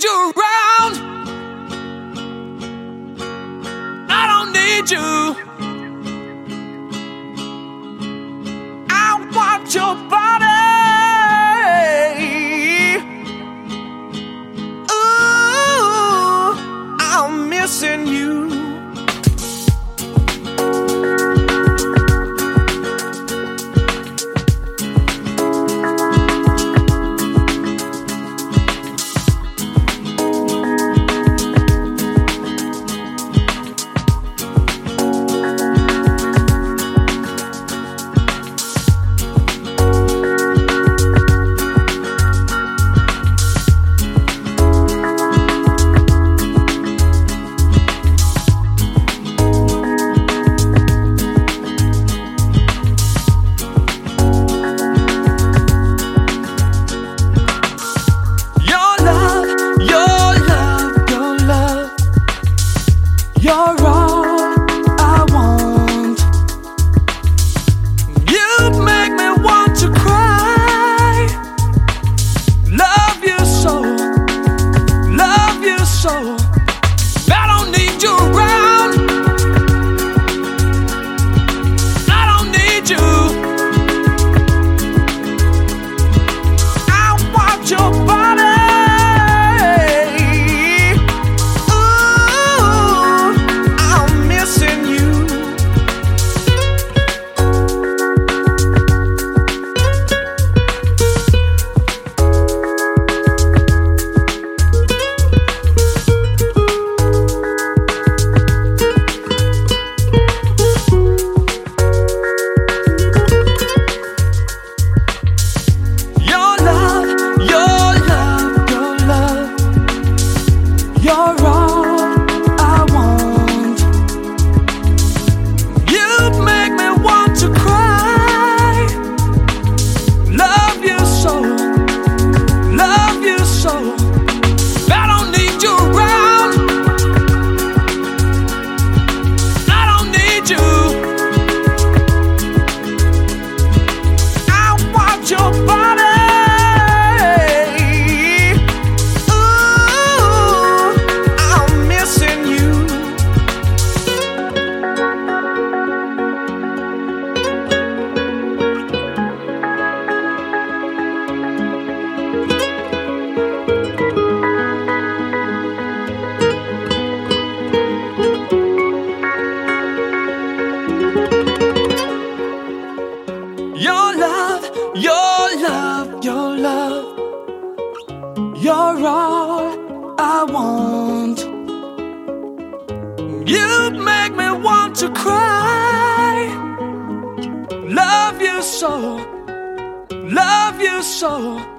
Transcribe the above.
you around. I don't need you. I want your body. Ooh, I'm missing you. You're all I want. You make me want to cry. Love you so, love you so. I don't need you around. I don't need you. I want your body. You're all I want. You make me want to cry. Love you so, love you so. I don't need you around. I don't need you. I want your body. Your love, your love, your love. You're all I want. You make me want to cry. Love you so, love you so.